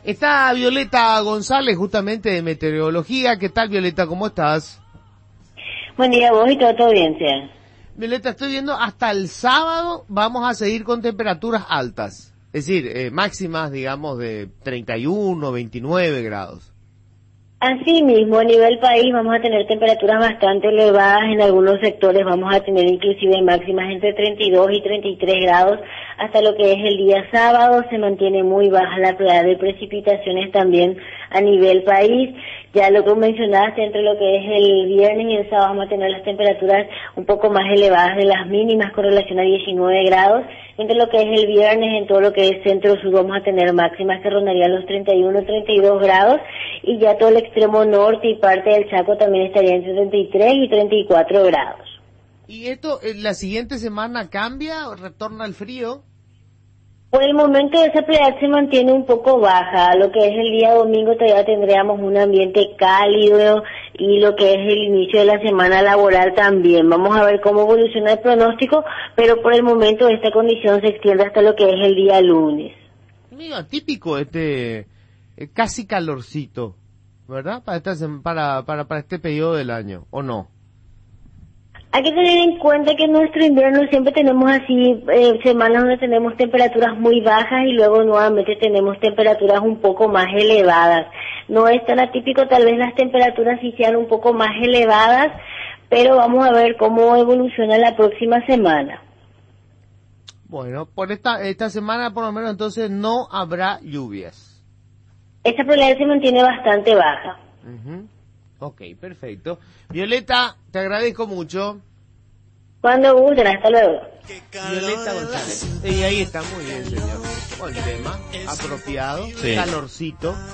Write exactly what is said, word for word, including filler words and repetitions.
Está Violeta González, justamente de Meteorología. ¿Qué tal, Violeta? ¿Cómo estás? Buen día, vos y toda tu audiencia. Violeta, estoy viendo hasta el sábado vamos a seguir con temperaturas altas. Es decir, eh, máximas, digamos, de treinta y uno, veintinueve grados. Así mismo, a nivel país vamos a tener temperaturas bastante elevadas, en algunos sectores vamos a tener inclusive máximas entre treinta y dos y treinta y tres grados, hasta lo que es el día sábado se mantiene muy baja la probabilidad de precipitaciones también a nivel país. Ya lo que mencionaste, entre lo que es el viernes y el sábado vamos a tener las temperaturas un poco más elevadas de las mínimas con relación a diecinueve grados. Entre lo que es el viernes, en todo lo que es centro-sur vamos a tener máximas que rondarían los treinta y uno, treinta y dos grados, y ya todo el extremo norte y parte del Chaco también estaría entre treinta y tres y treinta y cuatro grados. ¿Y esto, eh, la siguiente semana cambia o retorna al frío? Por el momento esa probabilidad se mantiene un poco baja. Lo que es el día domingo todavía tendríamos un ambiente cálido y lo que es el inicio de la semana laboral también. Vamos a ver cómo evoluciona el pronóstico, pero por el momento esta condición se extiende hasta lo que es el día lunes. Mira, típico este eh, casi calorcito, ¿verdad? Para, esta, sem- para, para, para este periodo del año, ¿o no? Hay que tener en cuenta que en nuestro invierno siempre tenemos así eh, semanas donde tenemos temperaturas muy bajas y luego nuevamente tenemos temperaturas un poco más elevadas. No es tan atípico, tal vez las temperaturas sí sean un poco más elevadas, pero vamos a ver cómo evoluciona la próxima semana. Bueno, por esta esta semana por lo menos entonces no habrá lluvias. Esta probabilidad se mantiene bastante baja. Uh-huh. Ok, perfecto. Violeta, te agradezco mucho. Cuando gusten, hasta luego. Violeta González. Y ahí está, muy bien, señor. Buen tema, apropiado, Sí. calorcito.